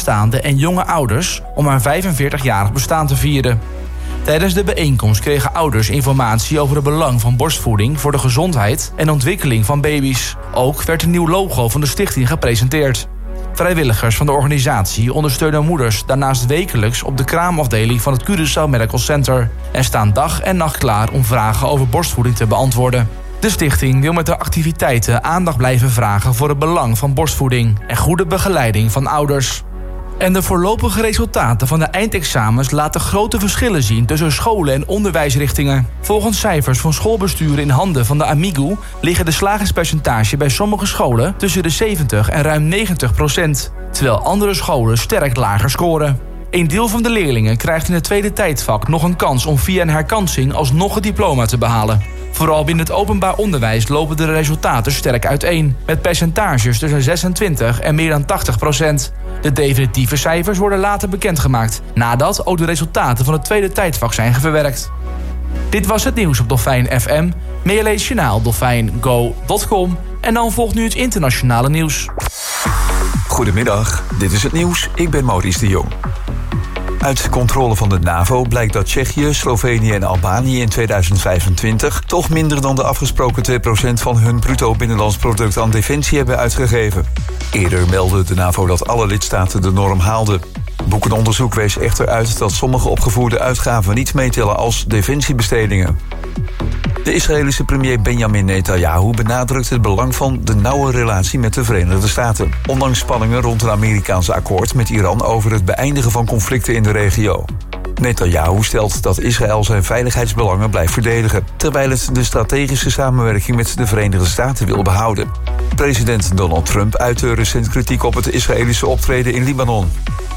alleenstaande en jonge ouders om haar 45-jarig bestaan te vieren. Tijdens de bijeenkomst kregen ouders informatie over het belang van borstvoeding voor de gezondheid en ontwikkeling van baby's. Ook werd een nieuw logo van de stichting gepresenteerd. Vrijwilligers van de organisatie ondersteunen moeders daarnaast wekelijks op de kraamafdeling van het Curaçao Medical Center en staan dag en nacht klaar om vragen over borstvoeding te beantwoorden. De stichting wil met de activiteiten aandacht blijven vragen voor het belang van borstvoeding en goede begeleiding van ouders. En de voorlopige resultaten van de eindexamens laten grote verschillen zien tussen scholen en onderwijsrichtingen. Volgens cijfers van schoolbesturen in handen van de Amigo liggen de slagingspercentage bij sommige scholen tussen de 70 en ruim 90%, terwijl andere scholen sterk lager scoren. Een deel van de leerlingen krijgt in het tweede tijdvak nog een kans om via een herkansing alsnog het diploma te behalen. Vooral binnen het openbaar onderwijs lopen de resultaten sterk uiteen, met percentages tussen 26 en meer dan 80%. De definitieve cijfers worden later bekendgemaakt, nadat ook de resultaten van het tweede tijdvak zijn verwerkt. Dit was het nieuws op Dolfijn FM. Meer lees journaal dolfijngo.com en dan volgt nu het internationale nieuws. Goedemiddag, dit is het nieuws. Ik ben Maurice de Jong. Uit controle van de NAVO blijkt dat Tsjechië, Slovenië en Albanië in 2025 toch minder dan de afgesproken 2% van hun bruto binnenlands product aan defensie hebben uitgegeven. Eerder meldde de NAVO dat alle lidstaten de norm haalden. Boekenonderzoek wees echter uit dat sommige opgevoerde uitgaven niet meetellen als defensiebestedingen. De Israëlische premier Benjamin Netanyahu benadrukt het belang van de nauwe relatie met de Verenigde Staten, ondanks spanningen rond een Amerikaanse akkoord met Iran over het beëindigen van conflicten in de regio. Netanyahu stelt dat Israël zijn veiligheidsbelangen blijft verdedigen, terwijl het de strategische samenwerking met de Verenigde Staten wil behouden. President Donald Trump uitte recent kritiek op het Israëlische optreden in Libanon.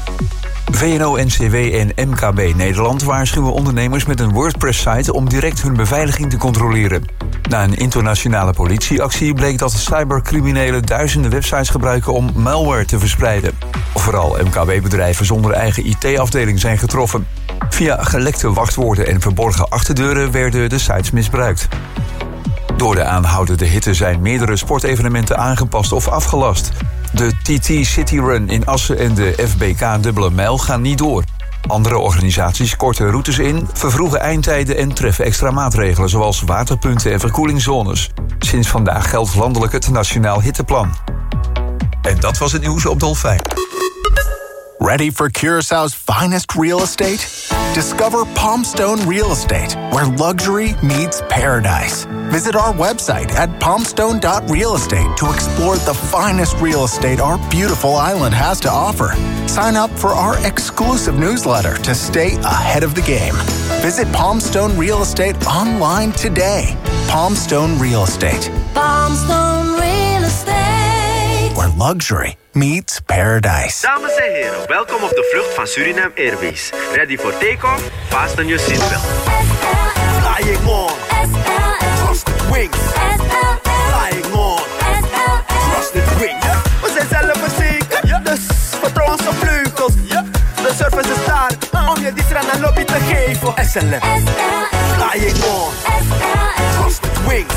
VNO-NCW en MKB Nederland waarschuwen ondernemers met een WordPress-site om direct hun beveiliging te controleren. Na een internationale politieactie bleek dat cybercriminelen duizenden websites gebruiken om malware te verspreiden. Vooral MKB-bedrijven zonder eigen IT-afdeling zijn getroffen. Via gelekte wachtwoorden en verborgen achterdeuren werden de sites misbruikt. Door de aanhoudende hitte zijn meerdere sportevenementen aangepast of afgelast. De TT City Run in Assen en de FBK Dubbele Mijl gaan niet door. Andere organisaties korten routes in, vervroegen eindtijden en treffen extra maatregelen zoals waterpunten en verkoelingszones. Sinds vandaag geldt landelijk het Nationaal Hitteplan. En dat was het nieuws op Dolfijn. Ready for Curaçao's finest real estate? Discover Palmstone Real Estate, where luxury meets paradise. Visit our website at palmstone.realestate to explore the finest real estate our beautiful island has to offer. Sign up for our exclusive newsletter to stay ahead of the game. Visit Palmstone Real Estate online today. Palmstone Real Estate. Palmstone Real Estate. Where luxury meets paradise. Dames en heren, welkom op de vlucht van Suriname Airways. Ready for take-off? Fasten your seatbelt. Flying on. Trusted wings. Flying on. Trusted wings. We zijn zelf verzekerd, dus vertrouw onze vleugels. De service is daar, om je die strand en lobby te geven. SLM. Flying on. Trusted wings.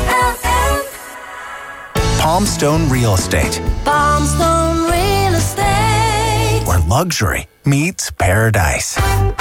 Palmstone Real Estate. Palmstone Real Estate. Where luxury meets paradise.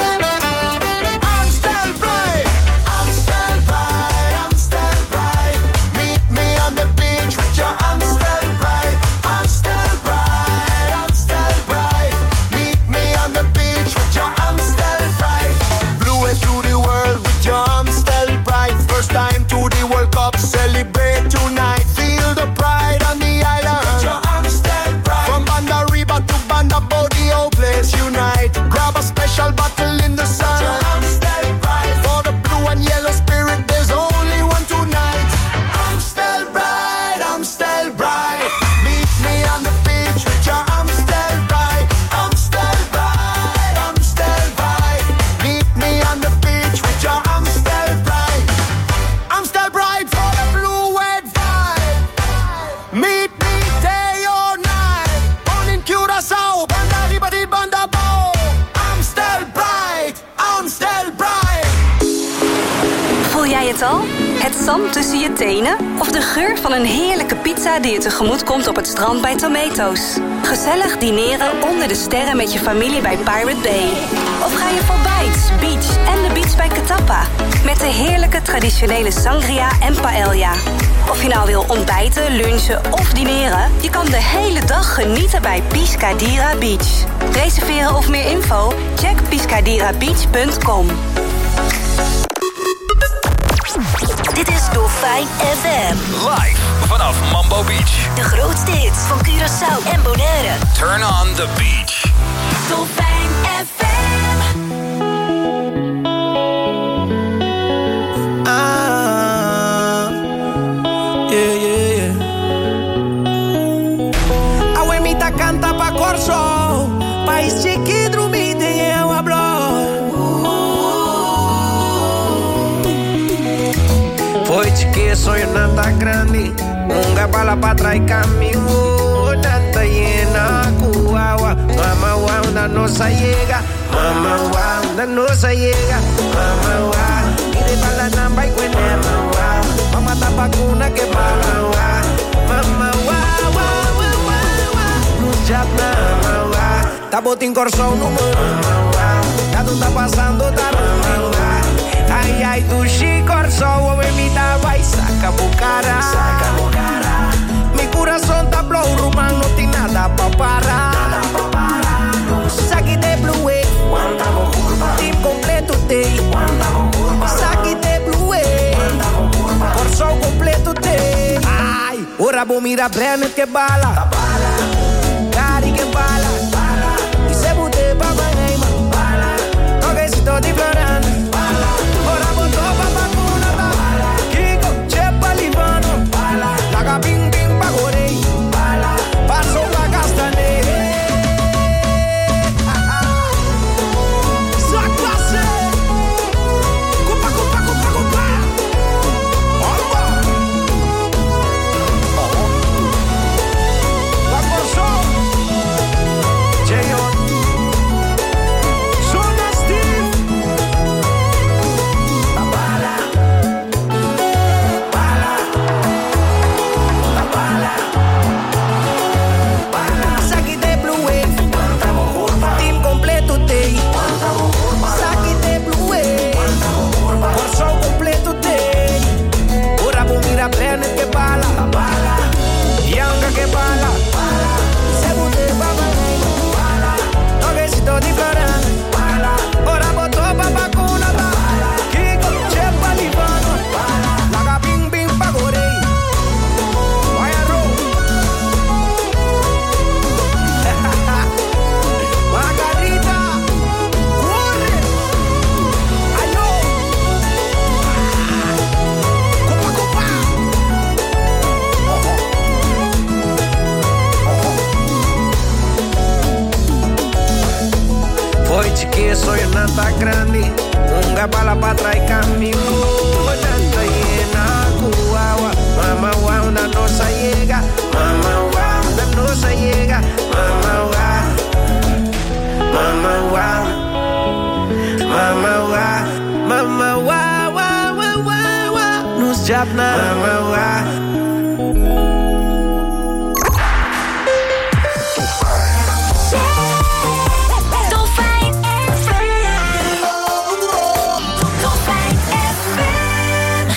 Celebrate tonight, feel the pride on the island. From Banda Reba to Banda Bo, the whole place unite. Grab a special bottle in the sun. For the blue and yellow spirit, there's only one tonight. Amstel Bride, Amstel Bride. Meet me on the beach with your Amstel Bride. Amstel Bride, Amstel Bride. Meet me on the beach with your Amstel Bride. Amstel Bride for the blue and vibe. Meet me day or night. On in Curaçao, Banda Riba di Banda Bo. Amstel Bride, Amstel Bride. Voel jij het al? Het zand tussen je tenen? Of de geur van een heerlijke pizza die je tegemoet komt op het strand bij Tomato's? Gezellig dineren onder de sterren met je familie bij Pirate Bay. Of ga je voor Bites, Beach en de beach bij Catappa? Met de heerlijke traditionele sangria en paella. Of je nou wil ontbijten, lunchen of dineren, je kan de hele dag genieten bij Piscadira Beach. Reserveren of meer info? Check piscadirabeach.com. Dit is Dolfijn FM. Live vanaf Mambo Beach. De grootste hits van Curaçao en Bonaire. Turn on the beach. Dolfijn FM. Abuelita canta pa corso, país chiquito mi te hablo. Foi que sonho nada grande, bala pra trás caminho, tanta llena cuawa, mama wow na nossa llega, mama wow na nossa llega, mama wow, mire bala namba y cuene, mama wow, mama tapacuna que bala wow, mama wow wow wow wow, luz jatna, mama wow, tá botin corso no mama wow, tá tu tá passando tá mama wow. Ai, ai, do chicorso, o bebida vai, saca bucara. Mi corazón tá blow, rumán, no tem nada pa parar. Saque de blue wave, team completo tem. Saque de blue wave, corso completo tem. Ai, ora vou mirar Brenner que bala. Cari que bala. E se bude pa banheima. Toquecito de florana. Ora botou pa vacuna da Kiko, chepa livano Laga bing bing pagorei Passou pra castanei Só classe Cupa, cupa, cupa, cupa Opa La corso J.O. Zona Steve Saque de blue wave, team completo tem. Saque de blue wave, corso completo tem. Ora vou mirar Brenner que bala, Bianca que bala. Se bude baba toquecito de florana. Ora botou pa vacuna da Kiko, chepa livano. Laga bing bing pagorei. Margarita, corre, alô, copa, copa. Foi de que sonho nada grande, bala pra trás caminho, tanta hiena cuawa, mama wow na nossa llega, mama wow na nossa llega, mama wow. Mama wow, mama wow, mama wow, wow, wow, wow, wow. Nos jabna, mama wow. Dolfijn FM. Dolfijn FM.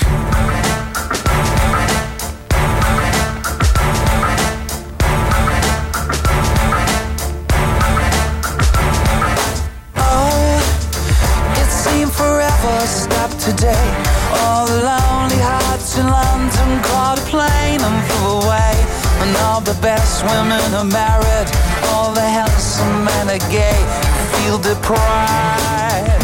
Forever stopped today. All the lonely hearts in London caught a plane and flew away. And all the best women are married, all the handsome men are gay. Feel deprived.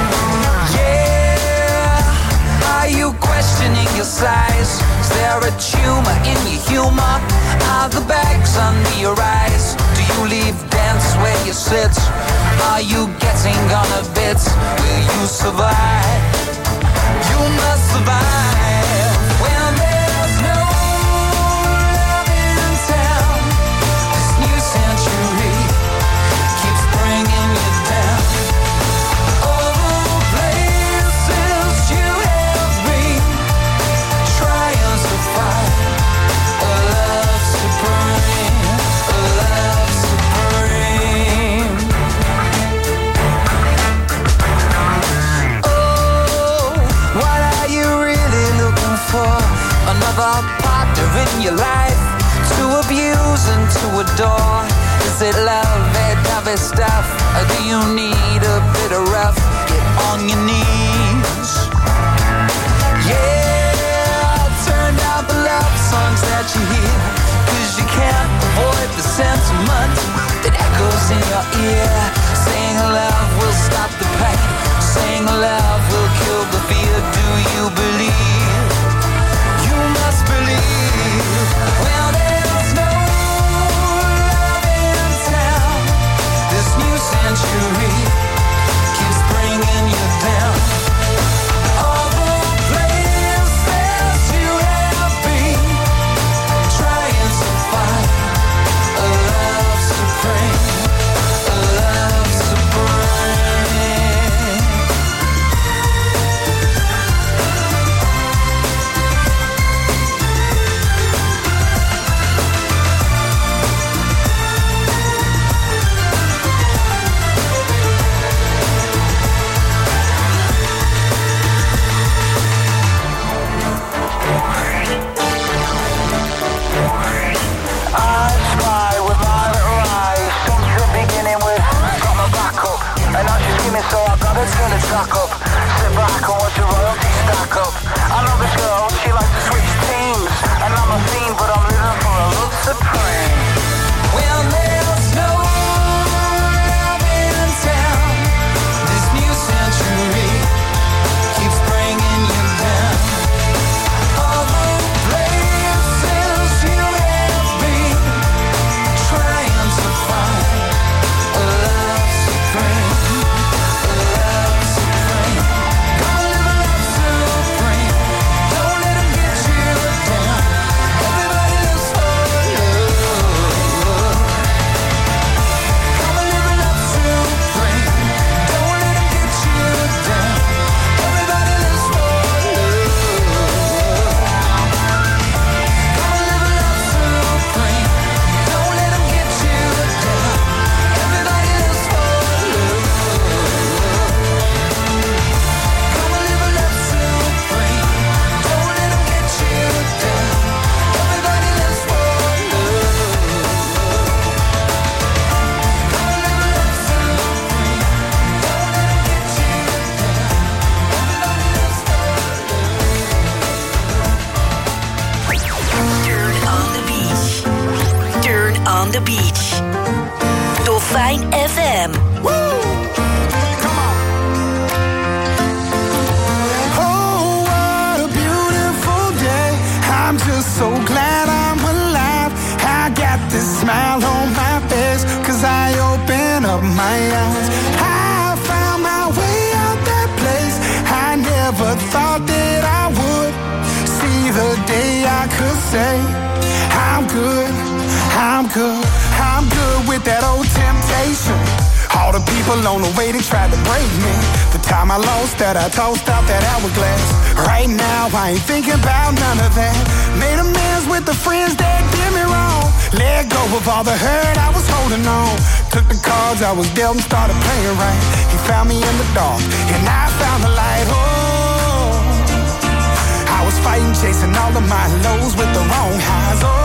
Yeah, are you questioning your size? Is there a tumor in your humor? Are the bags under your eyes? Do you leave dance where you sit? Are you getting on a bit? Will you survive? You must survive when there's no love in town. This new century keeps bringing you down. All the places you have been, adore? Is it love, that type of stuff? Or do you need a bit of rough? Get on your knees. Yeah, turn down the love songs that you hear, 'cause you can't avoid the sentiment that echoes in your ear. Saying love will stop the pain, saying love will kill the fear. Do you believe? You must believe. Well, there's no love in town. This new century keeps bringing you down. All the places you have been, trying to find a love supreme, a love supreme. I spy with my little eyes, something beginning with got my back up, and now she's skimming, so I gotta turn the track up. Sit back and watch the royalty stack up. I know this girl, she likes to switch teams, and I'm a fiend, but I'm living for a love supreme. Well, there's no love in town. This new century keeps bringing you down. All the places you have been, trying to find a love supreme, a love supreme. Gonna live a love supreme. Don't let 'em get you down. Everybody lives for love. Gonna live a love supreme. Don't let 'em get you down. Everybody lives for love. Gonna live a love supreme. Don't let 'em get you down. Everybody lives for love. Gonna live a love supreme. Don't let 'em get you down. Everybody lives for love. Gonna live a love supreme. Don't let 'em get you down. Everybody lives for Turn on the beach. Turn on the beach. Dolfijn FM. Oh, what a beautiful day. I'm just so glad I'm alive. I got this smile on my face, 'cause I open up my eyes. I found my way out that place I never thought that I would. See the day I could say, I'm good, I'm good, I'm good with that old temptation. All the people on the way that tried to break me. The time I lost that, I tossed out that hourglass. Right now, I ain't thinking about none of that. Made amends with the friends that did me wrong. Let go of all the hurt I was holding on. Took the cards I was dealt and started playing right. He found me in the dark, and I found the light. Oh, I was fighting, chasing all of my lows with the wrong highs. Oh,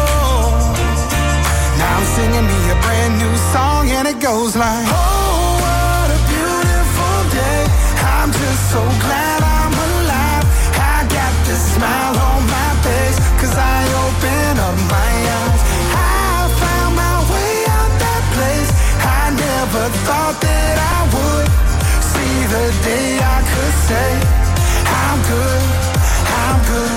now I'm singing me a brand new song, and it goes like, oh, what a beautiful day. I'm just so glad I'm alive. I got this smile on my face, 'cause I open up my eyes. I found my way out that place I never thought that I would. See the day I could say, I'm good, I'm good.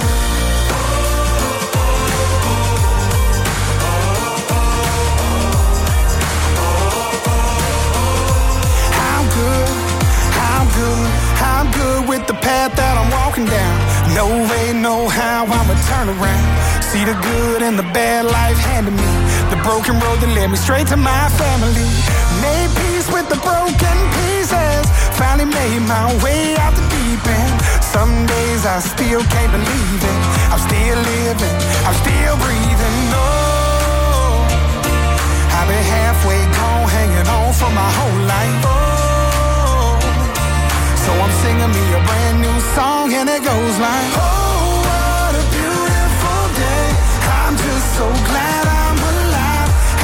I'm good with the path that I'm walking down. No way, no how I'ma turn around. See the good and the bad life handed me. The broken road that led me straight to my family. Made peace with the broken pieces. Finally made my way out the deep end. Some days I still can't believe it. I'm still living, I'm still breathing. No, I've been halfway gone, hanging on for my whole life. Oh, so I'm singing me a brand new song, and it goes like, oh, what a beautiful day. I'm just so glad I'm alive.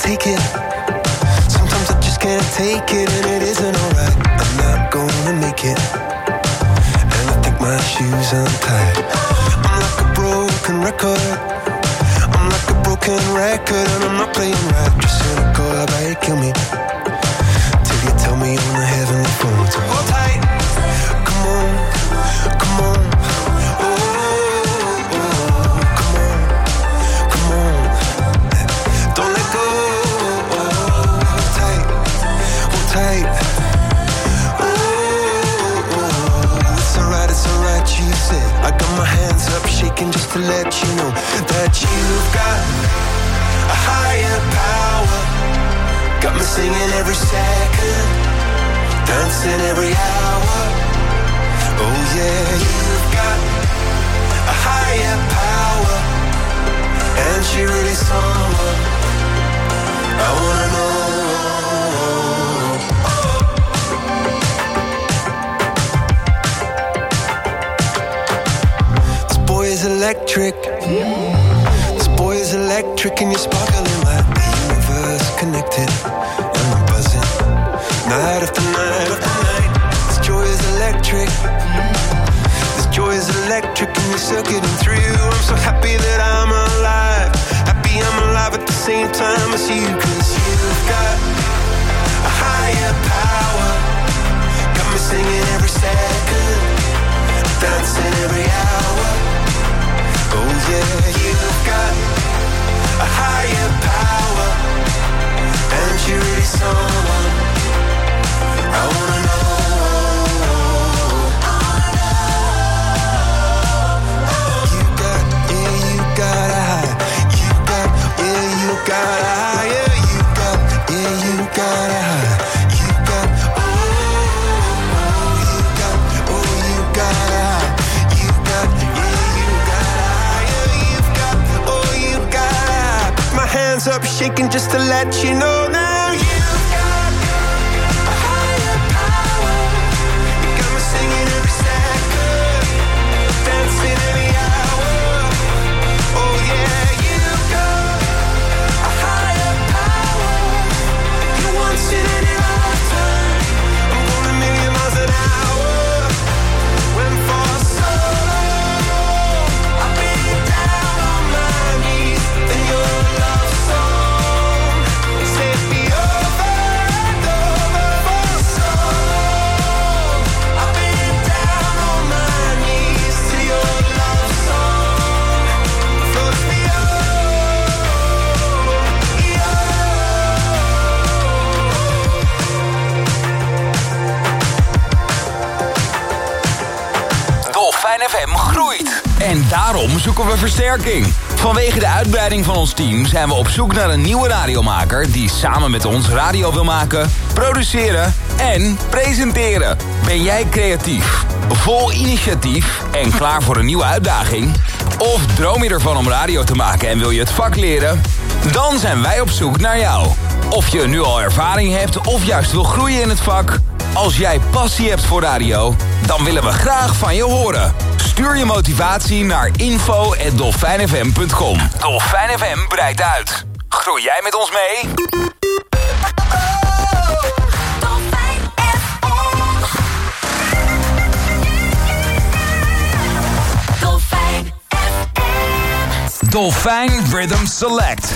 take it. Sometimes I just can't take it, and it isn't alright. I'm not gonna make it, and I think my shoes untied. I'm like a broken record. I'm like a broken record, and I'm not playing right. Just cynical, how about you kill me till you tell me on the heavenly phone. So hold tight, come on, come on. I got my hands up shaking just to let you know that you've got a higher power. Got me singing every second, dancing every hour. Oh yeah, you've got a higher power, and she really someone I wanna know. Electric. This boy is electric, and you're sparkling like the universe connected. And I'm buzzing night after night after night. This joy is electric. This joy is electric, and you're circuiting through. I'm so happy that I'm alive. Happy I'm alive at the same time as you. 'Cause you've got a higher power. Got me singing every second, dancing every hour. Oh yeah, you've got a higher power, and you're really someone I wanna know. You got, yeah, you got a high. You got, yeah, you got a higher. You got, yeah, you got a high. You got, oh, you got, oh, you got a high. You got, yeah. Hands up shaking just to let you know now you've got a higher power. You got me singing every second, dancing every hour. Oh yeah, you've got a higher power. You once in any lifetime. I'm going a million miles an hour. When for so long I've been down on my knees, then you're FM groeit. En daarom zoeken we versterking. Vanwege de uitbreiding van ons team zijn we op zoek naar een nieuwe radiomaker die samen met ons radio wil maken, produceren en presenteren. Ben jij creatief, vol initiatief en klaar voor een nieuwe uitdaging? Of droom je ervan om radio te maken en wil je het vak leren? Dan zijn wij op zoek naar jou. Of je nu al ervaring hebt of juist wil groeien in het vak. Als jij passie hebt voor radio, dan willen we graag van je horen. Stuur je motivatie naar info@dolfijnfm.com. Dolfijn FM breidt uit. Groei jij met ons mee? Dolfijn FM. Dolfijn Rhythm Select.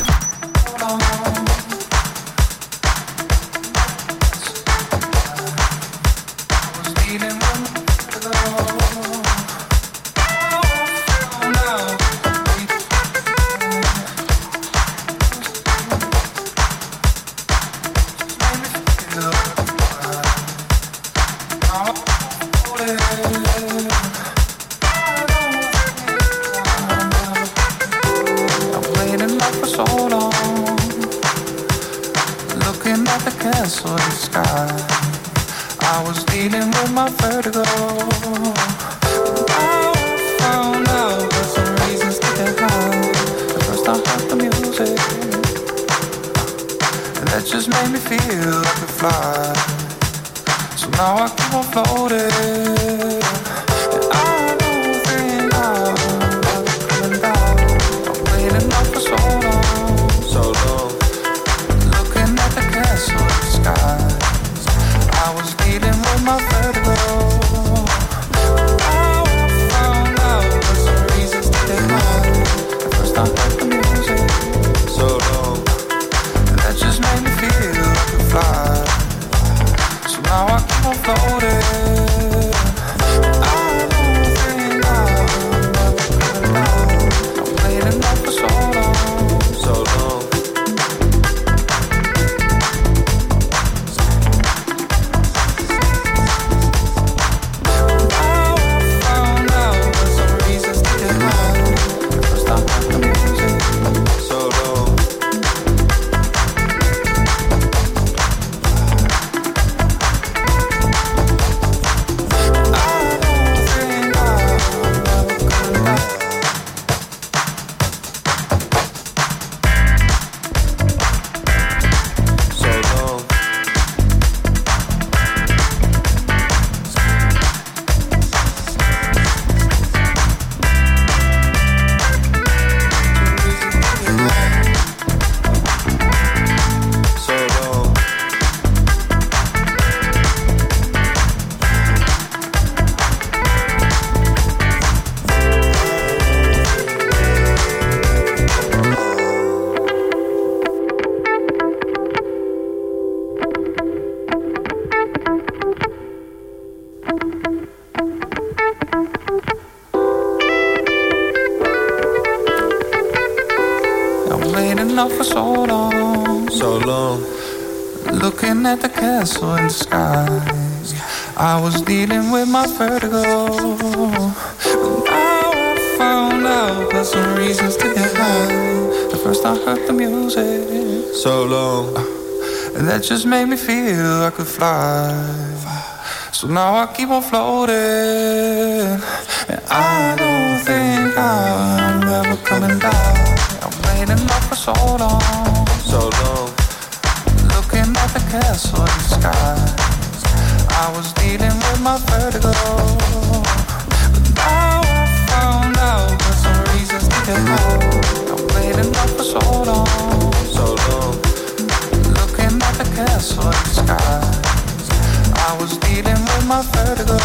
First I heard the music so long, and that just made me feel I could fly. So now I keep on floating. I don't think I'll never come down. I'm waiting up for so long, so long. At the castle in the skies, I was dealing with my vertigo. But now I found out there's some reasons to get high. At first I heard the music so long, and that just made me feel I could fly. So now I keep on floating, and I don't think I'm ever coming down. I'm waiting up for so long, so long. At the castle in the skies, I was dealing with my vertigo. But now I found out there's some reasons to get high. I'm waiting up for so long, so long. Looking at the castle in the skies, I was dealing with my vertigo.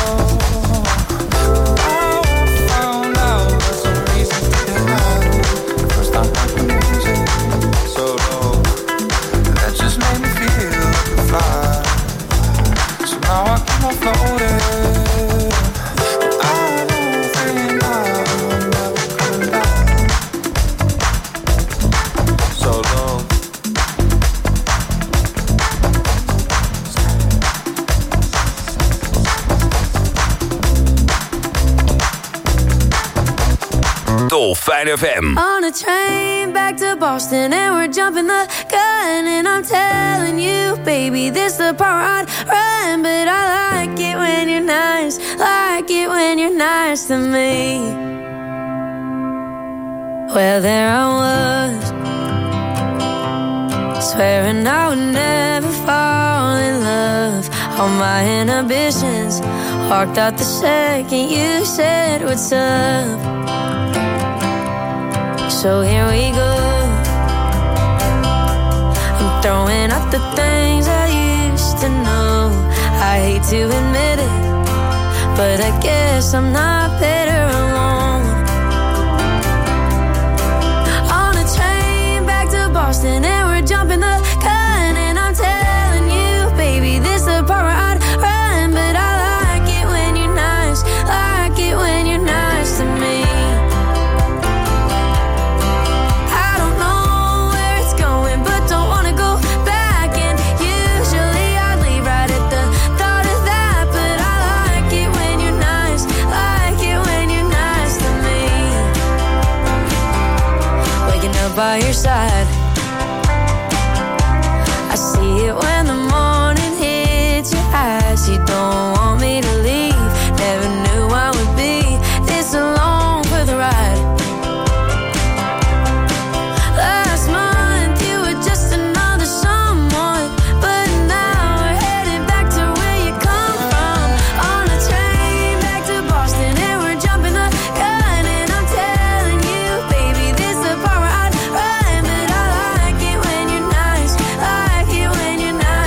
But now I found out there's some reasons to get high. First I heard the music so long, that just made me feel I could fly. So now I keep on floating. I don't think I'm never coming down. So long. Dolfijn FM. On a train back to Boston and we're jumping the gun, and I'm telling you, baby, this the part I'd run. But I like it when you're nice, like it when you're nice to me. Well, there I was, swearing I would never fall in love. All my inhibitions walked out the second you said what's up. So here we go. I'm throwing out the things I used to know. I hate to admit it, but I guess I'm not better alone. On a train back to Boston and we're jumping the gun, and I'm telling you, baby, this the part where I'd run. But I like it when you're nice, like it when you're nice to me. By your side, I see it when the morning hits your eyes. You don't want me to leave, never knew I would be this alone for the ride. Last month you were just another someone, but now we're headed back to where you come from. On a train back to Boston and we're jumping the gun, and I'm telling you, baby, this the part where I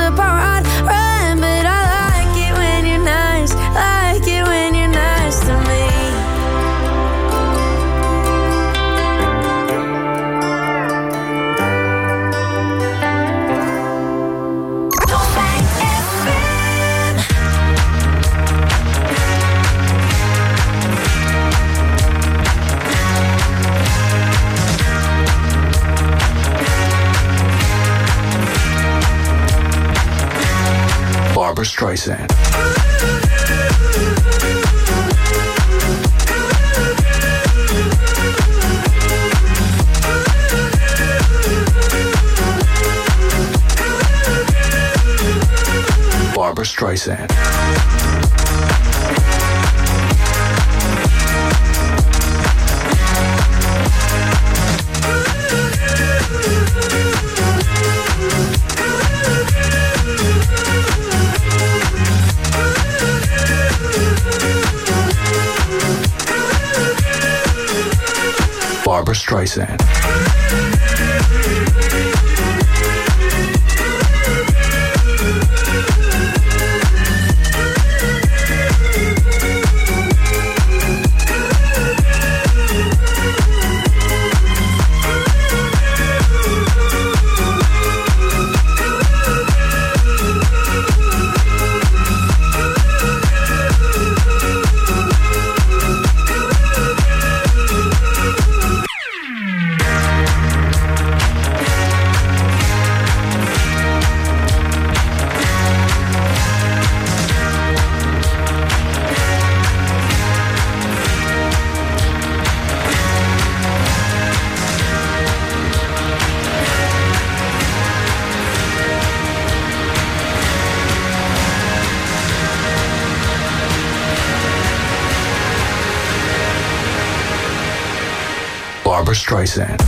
apart, I'd run. But I like it when you're nice, like it when you're nice to me. Barbra Streisand. Barbra Streisand. Barbra Streisand. Barbra Streisand.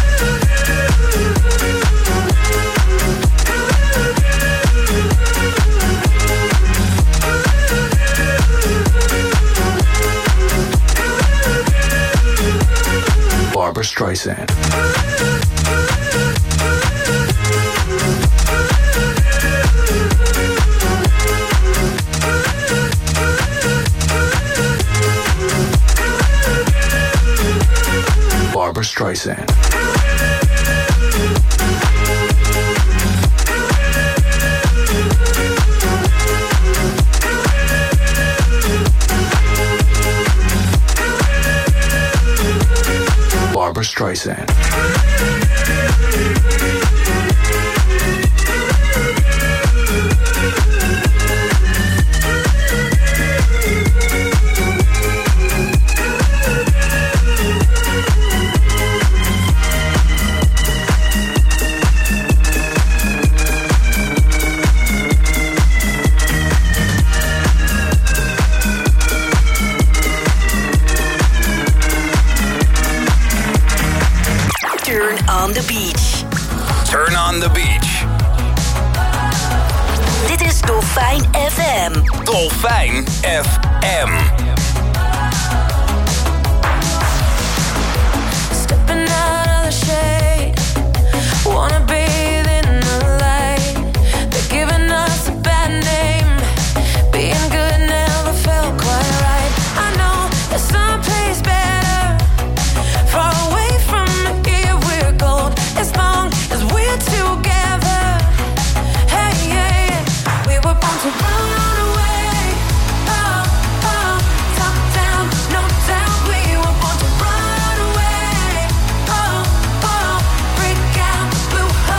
Barbra Streisand. Barbra Streisand. Barbra Streisand. On the beach. Turn on the beach. Dit is Dolfijn FM. Dolfijn FM. Stepping out of the shade, wanna bathe in the light. They're giving us a bad name. Being good never felt quite right. I know there's someplace better, far away from here. We're gold as long as we're together. Hey, hey, we were born to run away. Oh, oh, top down, no doubt. We were born to run away. Oh, oh, break out the blue.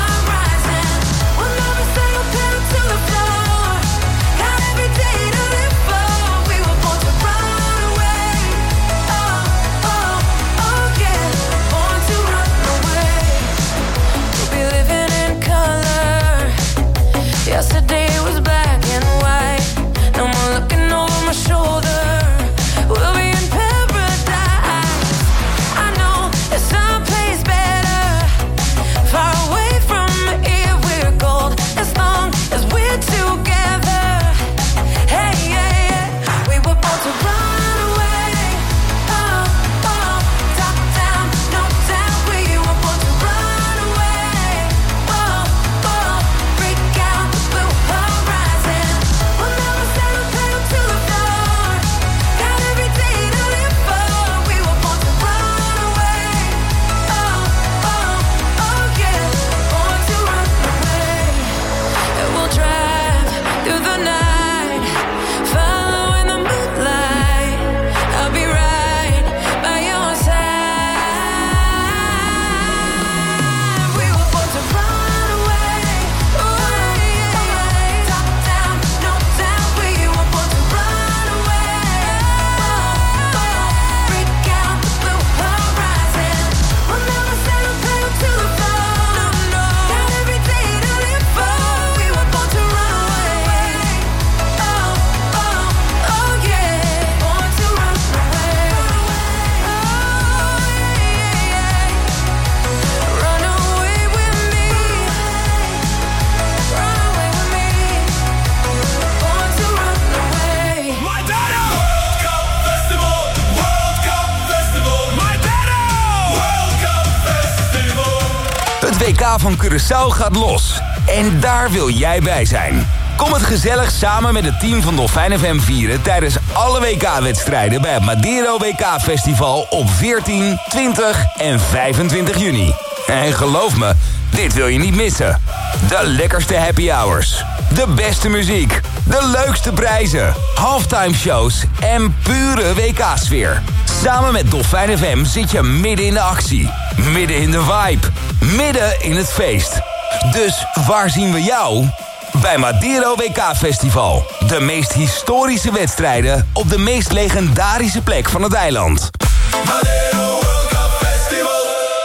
van Curaçao gaat los. En daar wil jij bij zijn. Kom het gezellig samen met het team van Dolfijn FM vieren tijdens alle WK-wedstrijden bij het Madeiro WK-festival op 14, 20 en 25 juni. En geloof me, dit wil je niet missen. De lekkerste happy hours, de beste muziek, de leukste prijzen, halftime shows en pure WK-sfeer. Samen met Dolfijn FM zit je midden in de actie, midden in de vibe, midden in het feest. Dus waar zien we jou? Bij Madeiro WK-festival. De meest historische wedstrijden op de meest legendarische plek van het eiland. Madeiro World Cup Festival.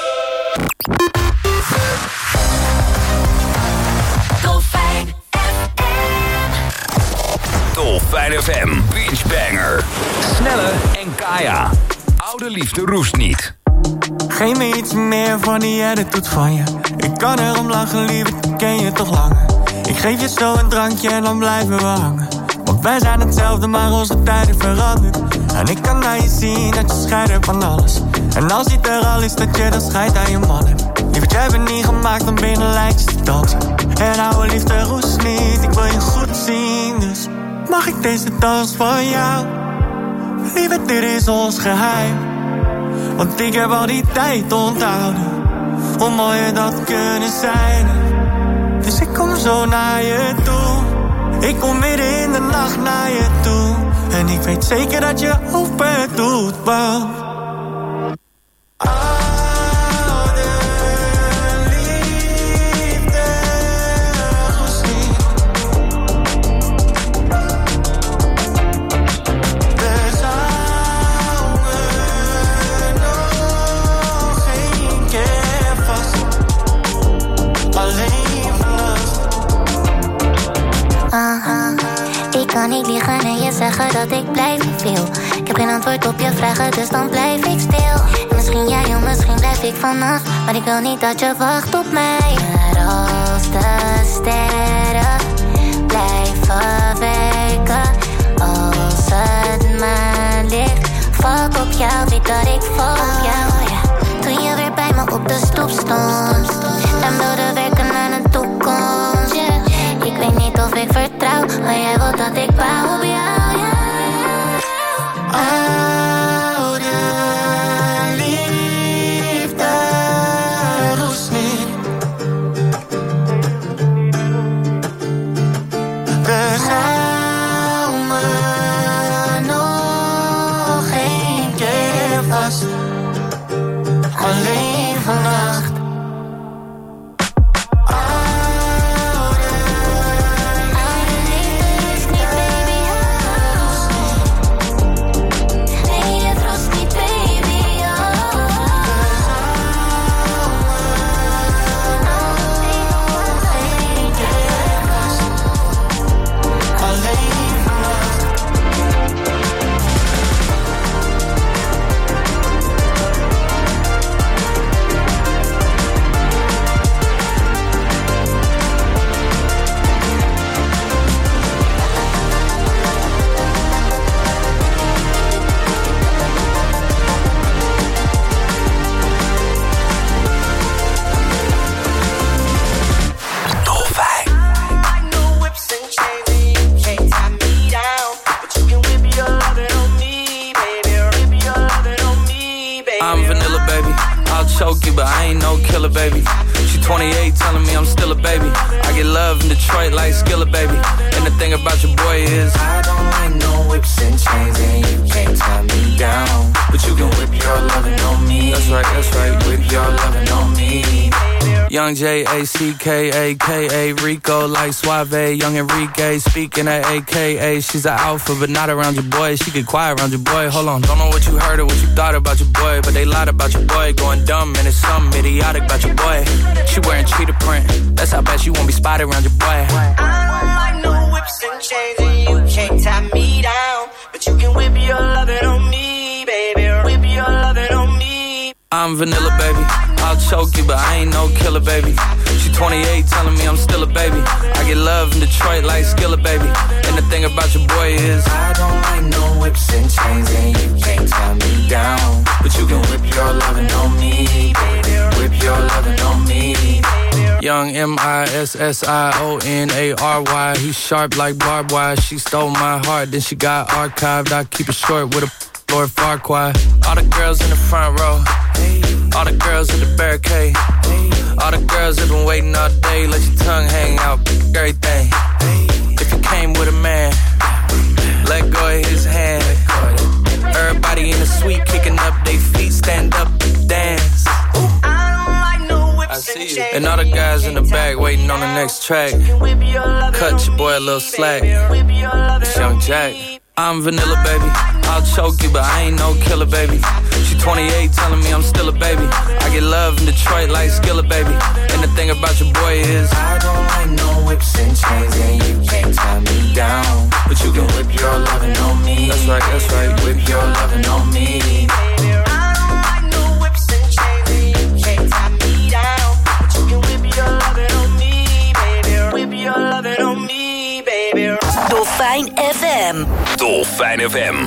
Dolfijn Dolfijn FM Beach Banger. Snelle en Kaya. Oude liefde roest niet. Geef me iets meer van die attitude van je. Ik kan erom lachen, lieverd, ik ken je toch langer. Ik geef je zo een drankje en dan blijven we hangen. Want wij zijn hetzelfde, maar onze tijden veranderen. En ik kan naar je zien dat je scheidt van alles. En als het er al is dat je dan scheidt aan je mannen. Lieverd, jij bent niet gemaakt om binnen lijntjes te dansen. En oude liefde roest niet, ik wil je goed zien. Dus mag ik deze dans van jou? Lieverd, dit is ons geheim. Want ik heb al die tijd onthouden. Hoe mooi je dat kunnen zijn. Dus ik kom zo naar je toe. Ik kom midden in de nacht naar je toe. En ik weet zeker dat je open doet, want ik kan niet liegen en je zeggen dat ik blijf veel. Ik heb geen antwoord op je vragen, dus dan blijf ik stil. En misschien jij of misschien blijf ik vannacht, maar ik wil niet dat je wacht op mij. Maar als de sterren blijven weken, als het maanlicht valt op jou, weet dat ik val op jou. Toen je weer bij me op de stoep stond, dan wilde werken naar een toekomst, yeah. Ik weet niet of ik vertrouw, maar jij wilt dat ik bouw op jou, yeah. Oude liefde roest niet. We houden me nog een keer vast. Alleen vannacht. Choke you, but I ain't no killer, baby. She 28, telling me I'm still a baby. I get love in Detroit like Skilla, baby. And the thing about your boy is I don't like no whips and chains, and you can't tie me down. But you can whip your lovin' on me. That's right, whip your lovin' on me. Young J-A-C-K-A-K-A Rico like Suave, young Enrique speaking at AKA. She's an alpha but not around your boy. She get quiet around your boy. Hold on, don't know what you heard or what you thought about your boy, but they lied about your boy. Going dumb and it's something idiotic about your boy. She wearing cheetah print, that's how bad she won't be spotted around your boy. I don't like no whips and chains, and you can't tie me down. But you can whip your lovin' on me, baby. Whip your lovin' on me. I'm vanilla, baby. I'll choke you, but I ain't no killer, baby. She 28, telling me I'm still a baby. I get love in Detroit like Skillet, baby. And the thing about your boy is I don't like no whips and chains, and you can't tie me down. But you can whip your lovin' on me, baby. Whip your lovin' on me. Young MISSIONARY. He's sharp like barbed wire. She stole my heart, then she got archived. I keep it short with a Lord Farquaad. All the girls in the front row, all the girls at the barricade, all the girls have been waiting all day. Let your tongue hang out, everything. If you came with a man, let go of his hand. Everybody in the suite kicking up their feet, stand up, dance. I see you. And all the guys in the back waiting on the next track. Cut your boy a little slack. It's Young Jack. I'm vanilla, baby. I'll choke you, but I ain't no killer, baby. She 28, telling me I'm still a baby. I get love in Detroit like Skillet, baby. And the thing about your boy is I don't like no whips and chains, and you can't tie me down. But you can whip your lovin' on me. That's right, that's right. Whip your lovin' on me. Dolfijn FM. Dolfijn FM.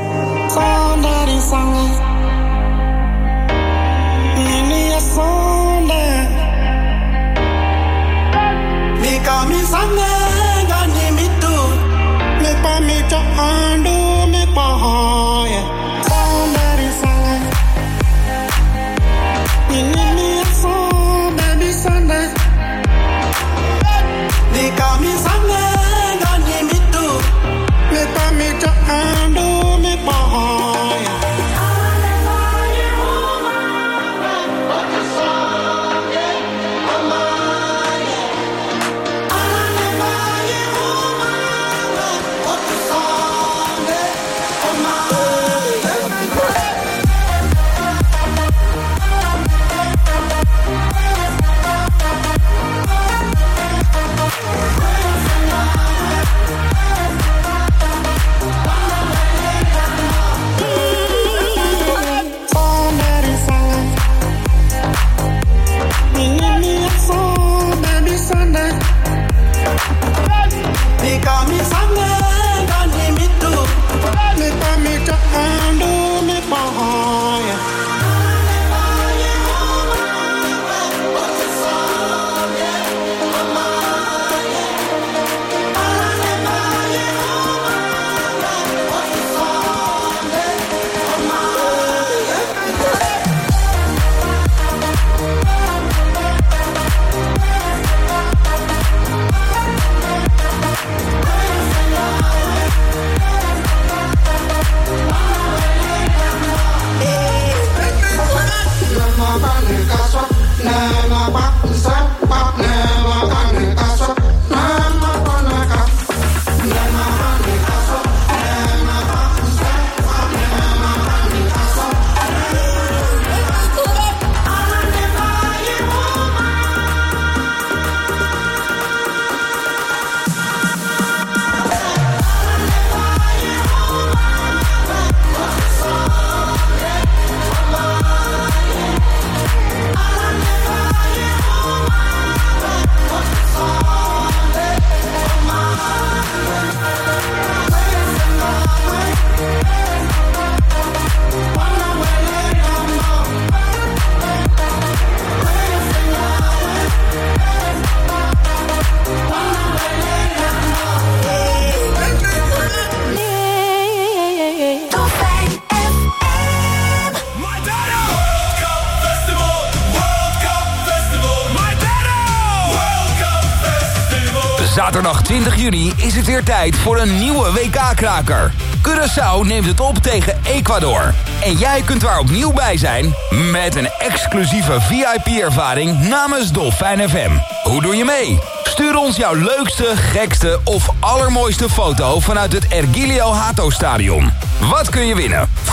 Zaterdag 20 juni is het weer tijd voor een nieuwe WK-kraker. Curaçao neemt het op tegen Ecuador. En jij kunt er opnieuw bij zijn met een exclusieve VIP-ervaring namens Dolfijn FM. Hoe doe je mee? Stuur ons jouw leukste, gekste of allermooiste foto vanuit het Ergilio Hato Stadion. Wat kun je winnen?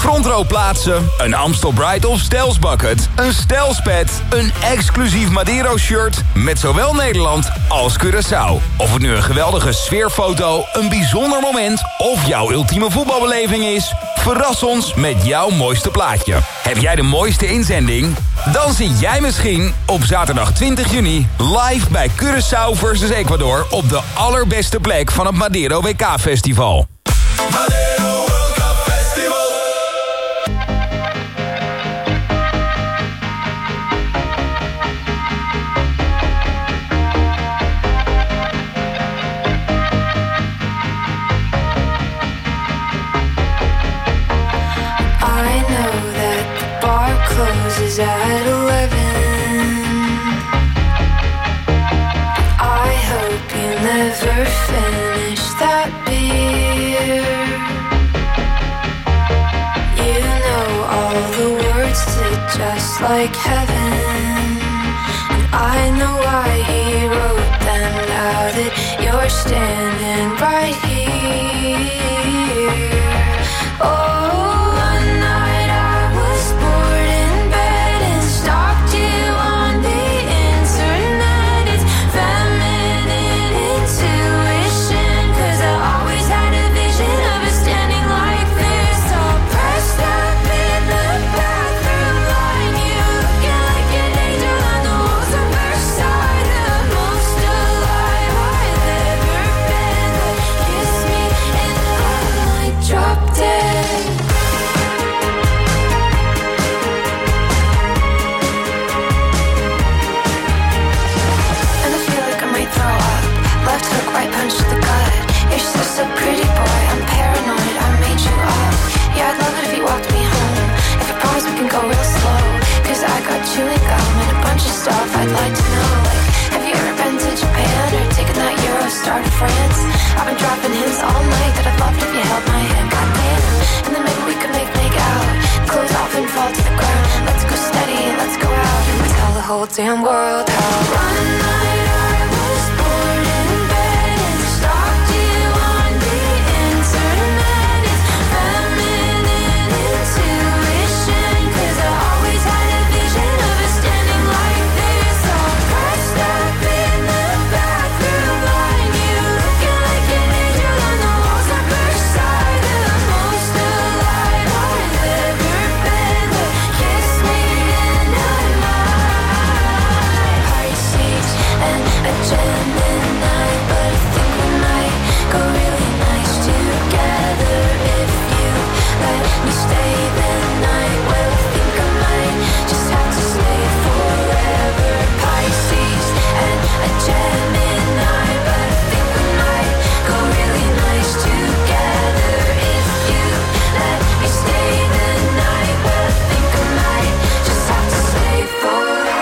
front row plaatsen, een Amstel Bright of Stels bucket, een Stels pet, een exclusief Madero shirt met zowel Nederland als Curaçao. Of het nu een geweldige sfeerfoto, een bijzonder moment of jouw ultieme voetbalbeleving is, verras ons met jouw mooiste plaatje. Heb jij de mooiste inzending? Dan zit jij misschien op zaterdag 20 juni live bij Curaçao versus Ecuador op de allerbeste plek van het Madero WK-festival. Madero World Cup Festival. I know that the bar closes at 11. I hope you never finish that beer. You know all the words to Just Like Heaven. And I know why he wrote them now that you're standing right here. Oh, so pretty boy, I'm paranoid, I made you up. Yeah, I'd love it if you walked me home. If you promise we can go real slow, cause I got chewing gum and a bunch of stuff I'd like to know. Like, have you ever been to Japan or taken that Eurostar to France? I've been dropping hints all night that I'd love it if you held my hand, goddamn. And then maybe we could make out, close off and fall to the ground. Let's go steady, let's go out and tell the whole damn world how one night I was bored in bed and stalked you on the internet. It's feminine intuition, cause I always had a vision of us standing like this, all pressed up in the bathroom line. You looking like an angel on the walls of Versailles, the most alive I've ever been. But kiss me and I might Pisces and a Gemini, but I think we might go really nice together if you let me stay the night. Well, I think I might just have to stay forever. Pisces and a Gemini, but I think we might go really nice together if you let me stay the night. Well, I think I might just have to stay forever.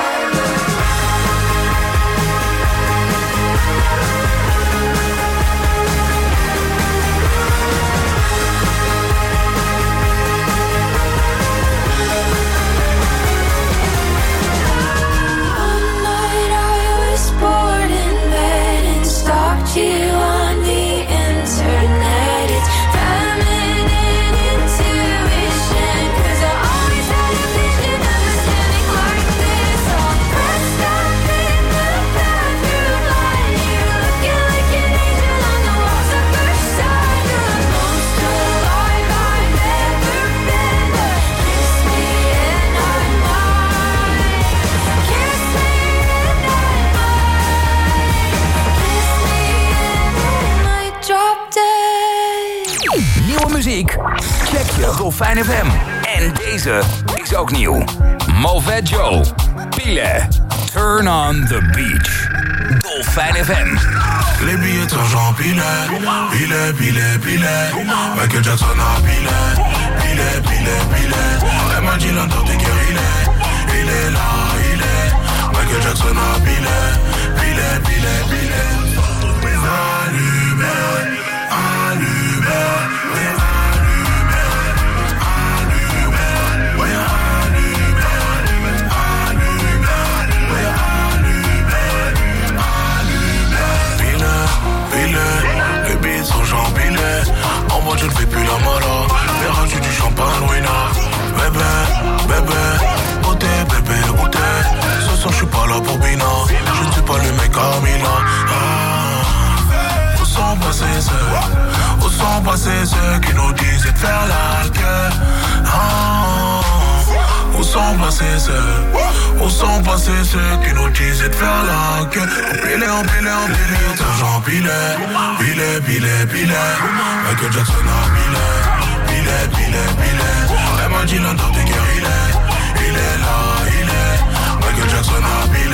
One night I was bored in bed and stalked you on the internet. It's feminine intuition, cause I always had a vision of us standing like this, all pressed up in the bathroom line. You looking like an angel on the walls of Versailles, the most alive I've ever been. But kiss me and I might, kiss me and I might drop dead. Nieuwe muziek? Check je Dolfijn FM. En deze is ook nieuw. Movet Joe, Pile, Turn on the Beach. Dolfijn FM. Les billets d'argent pile, pile, pile, pile. Michael Jackson a pile, pile, pile, pile. Elle m'a dit l'entend t'es guéri, il est là, il est. Michael Jackson a pile, pile, pile, pile. Allumé, allumé, oui, allumé, allumé, oui, allumé, allumé, oui, allumé, allumé. Pile, les billets sont empilés. En moi je ne fais plus la mara. Verras-tu du champagne, ruina. passés ceux qui nous disaient de faire la guerre? Où sont passés ceux? Où sont passés ceux qui nous disaient de faire la guerre? Empilé, d'argent pilé. Michael Jackson a pilé. Elle m'a dit l'un dans tes guerres, il est là. Michael Jackson a pilé.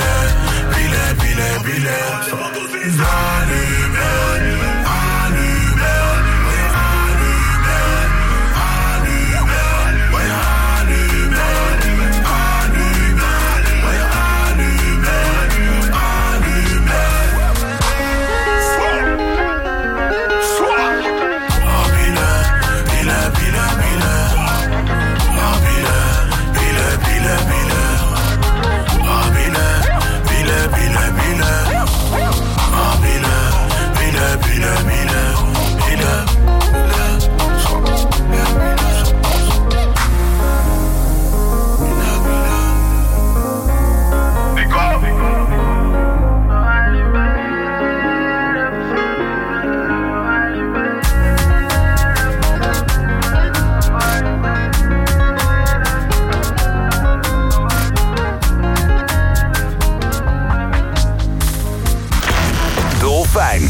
Dolfijn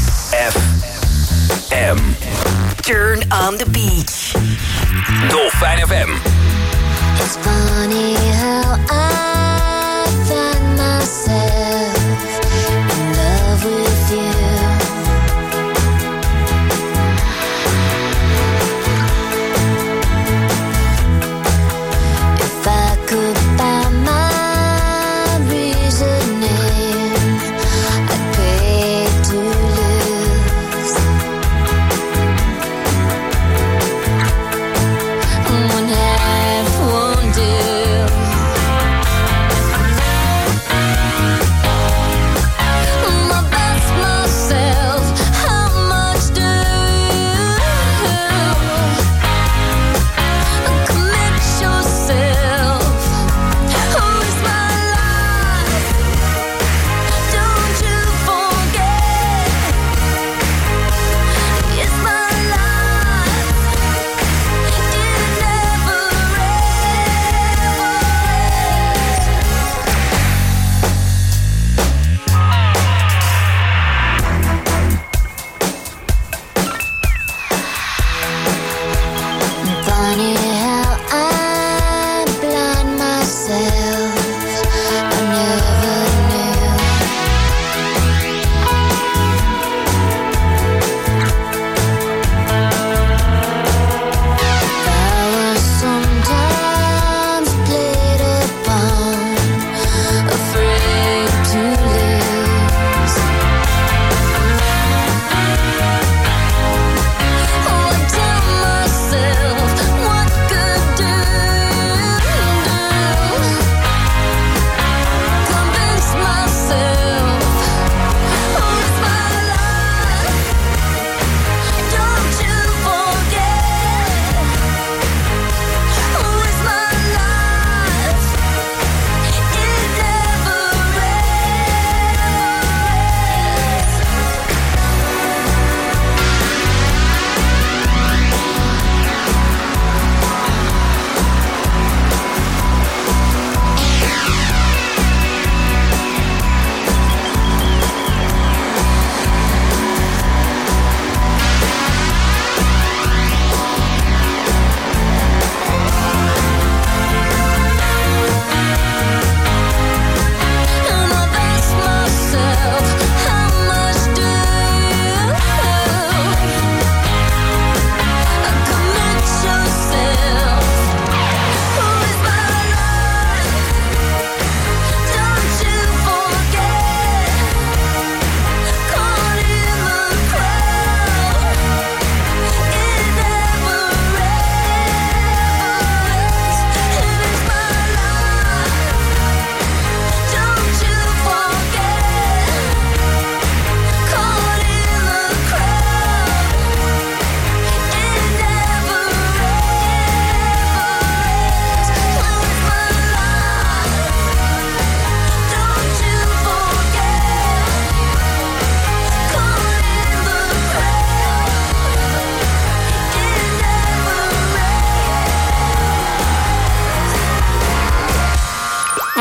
FM. Turn on the beach. Dolfijn FM. It's funny how I find myself in love with you. If I could buy my reasoning, I'd pay to lose. One half won't do.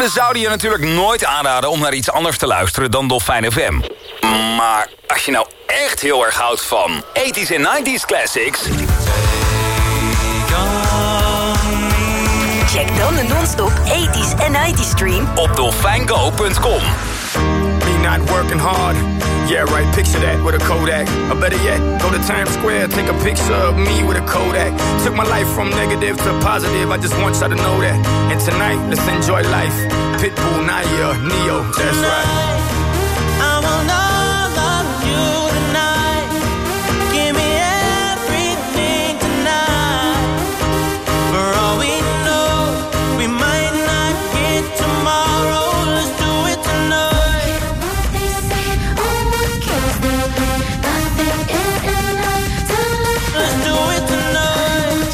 we zouden je natuurlijk nooit aanraden om naar iets anders te luisteren dan Dolfijn FM. Maar als je nou echt heel erg houdt van 80s en 90s classics... Check dan de non-stop 80s en 90s stream op dolfijngo.com. Me not working hard. Yeah, right, picture that with a Kodak. Or better yet, go to Times Square, take a picture of me with a Kodak. Took my life from negative to positive, I just want y'all to know that. And tonight, let's enjoy life. Pitbull, Naya, Neo, that's right. I want all of you tonight. Give me everything tonight. For all we know, we might not get tomorrow. Let's do it tonight. Let's do it tonight.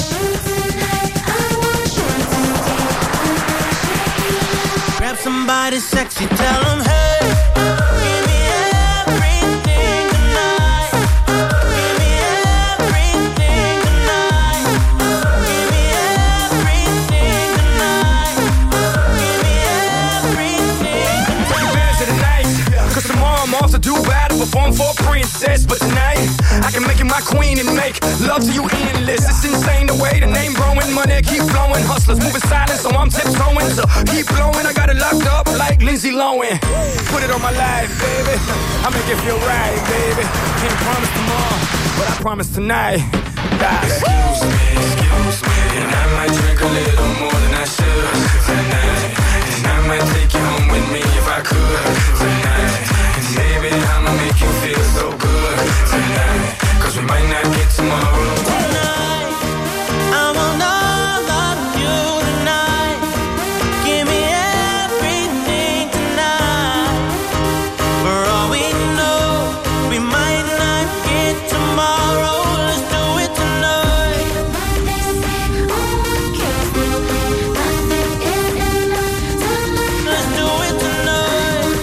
Grab somebody sexy, tell them hey. Give me everything tonight. Give me everything tonight. Give me everything tonight. Give me everything Take advantage of the night, cause tomorrow I'm off to Dubai to perform for a princess. But tonight, I can make you my queen and make love to you endless. It's insane the way the name growing, money keep flowing. Hustlers moving silent, so I'm tiptoeing. So keep blowing, I got it locked up like Lindsay Lohan. Put it on my life, baby. I make it feel right, baby. Can't promise tomorrow, but I promise tonight. Excuse me, and I might drink a little more than I should tonight. And I might take you home with me if I could tonight. And baby, I'ma make you feel so good tonight. Cause we might not get tomorrow. tonight. I want all of you tonight. Give me everything tonight. For all we know, we might not get tomorrow. Let's do it tonight. Let's do it tonight.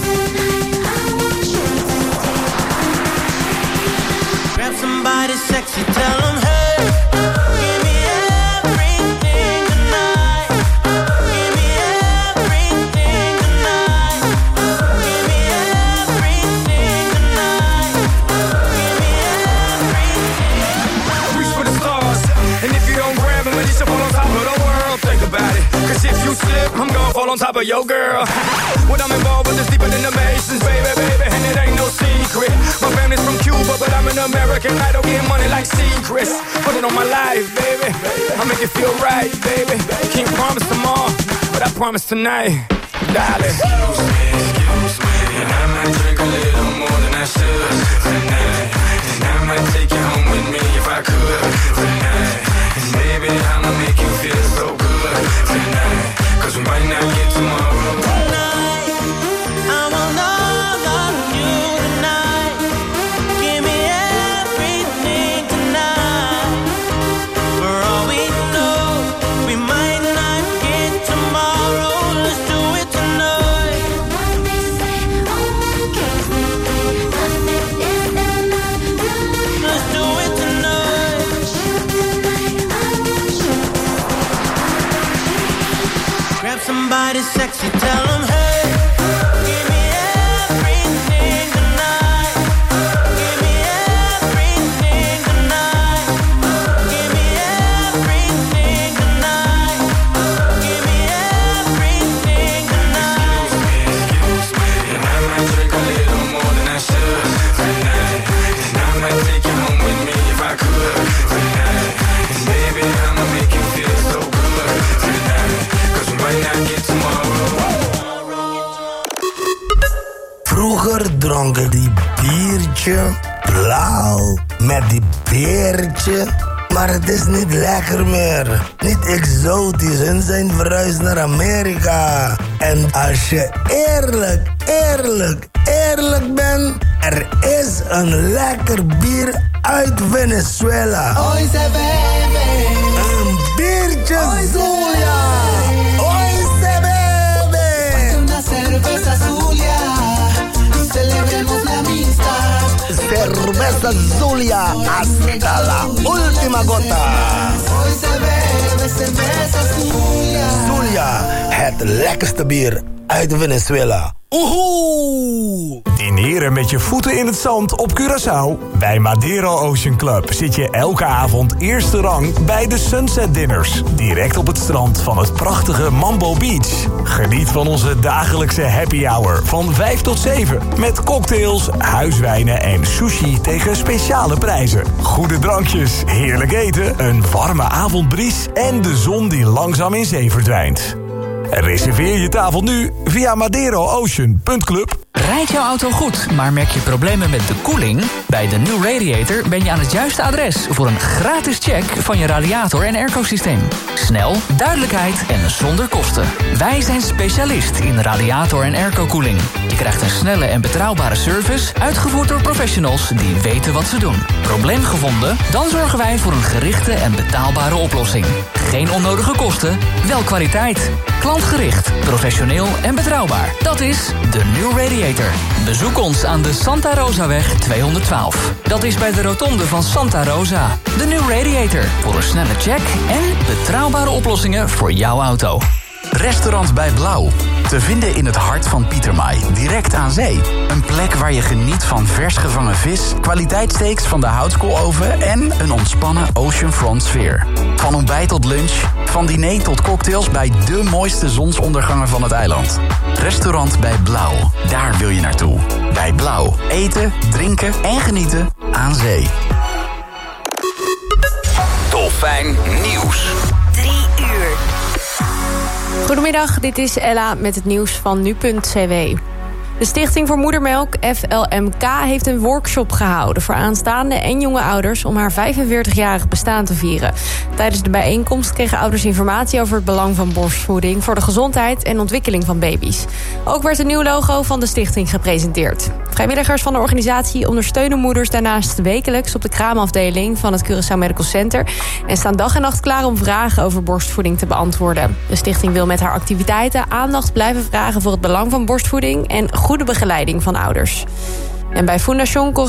Grab somebody sexy, tell them hey. Give me everything tonight. Give me everything tonight. Give me everything tonight. Give me everything. Reach for the stars, and if you don't grab them, then you should fall on top of the world. Think about it, cause if you slip, I'm gonna fall on top of your girl. What I'm involved with is deeper than the Masons, baby, baby, and it ain't no secret. My family's from Cuba, but I'm an American. I don't get money like secrets. Put it on my life, baby. I make it feel right, baby. Can't promise tomorrow, but I promise tonight, darling. Excuse me, and I might drink a little more than I should tonight. And I might take you home with me if I could tonight. And baby, I'ma make you feel so good tonight. Cause we might not get tomorrow. Tonight, I want all of you tonight. Give me everything tonight. For all we know, we might not get tomorrow. Let's do it tonight. Let's do it tonight. Grab somebody sexy, tell them hey. Give me everything tonight. Give me everything tonight. Give me everything tonight. Give me everything tonight. Excuse me, and I might drink a little more than I should tonight. And I might take you home with me if I could tonight. And baby, I'ma make you feel so good tonight. Cause we might not get tomorrow. Vroeger dronk ik die biertje blauw met die beertje. Maar het is niet lekker meer. Niet exotisch, hun zijn verhuisd naar Amerika. En als je eerlijk bent, er is een lekker bier uit Venezuela. Een biertje Zulia. Cerveza Zulia, celebremos la amistad. Cerveza Zulia hasta la última gota. Hoy se bebe. Zulia, het lekkerste bier uit Venezuela. Oehoe! Dineren met je voeten in het zand op Curaçao? Bij Madero Ocean Club zit je elke avond eerste rang bij de Sunset Dinners. Direct op het strand van het prachtige Mambo Beach. Geniet van onze dagelijkse happy hour van 5 tot 7. Met cocktails, huiswijnen en sushi tegen speciale prijzen. Goede drankjes, heerlijk eten, een warme avondbries en de zon die langzaam in zee verdwijnt. Reserveer je tafel nu via maderoocean.club. Rijdt jouw auto goed, maar merk je problemen met de koeling? Bij de New Radiator ben je aan het juiste adres voor een gratis check van je radiator en airco-systeem. Snel, duidelijkheid en zonder kosten. Wij zijn specialist in radiator en airco-koeling. Je krijgt een snelle en betrouwbare service, uitgevoerd door professionals die weten wat ze doen. Probleem gevonden? Dan zorgen wij voor een gerichte en betaalbare oplossing. Geen onnodige kosten, wel kwaliteit. Klantgericht, professioneel en betrouwbaar. Dat is de New Radiator. Bezoek ons aan de Santa Rosaweg 212. Dat is bij de rotonde van Santa Rosa. De New Radiator. Voor een snelle check en betrouwbare oplossingen voor jouw auto. Restaurant bij Blauw. Te vinden in het hart van Pietermaai, direct aan zee. Een plek waar je geniet van vers gevangen vis, kwaliteitssteaks van de houtskooloven en een ontspannen oceanfront sfeer. Van ontbijt tot lunch, van diner tot cocktails bij de mooiste zonsondergangen van het eiland. Restaurant bij Blauw, daar wil je naartoe. Bij Blauw, eten, drinken en genieten aan zee. Dolfijn Nieuws. 3 uur. Goedemiddag, dit is Ella met het nieuws van nu.cw. De Stichting voor Moedermelk, FLMK, heeft een workshop gehouden voor aanstaande en jonge ouders om haar 45-jarig bestaan te vieren. Tijdens de bijeenkomst kregen ouders informatie over het belang van borstvoeding voor de gezondheid en ontwikkeling van baby's. Ook werd een nieuw logo van de stichting gepresenteerd. Vrijwilligers van de organisatie ondersteunen moeders daarnaast wekelijks op de kraamafdeling van het Curaçao Medical Center en staan dag en nacht klaar om vragen over borstvoeding te beantwoorden. De stichting wil met haar activiteiten aandacht blijven vragen voor het belang van borstvoeding en goede begeleiding van ouders. En bij Fondation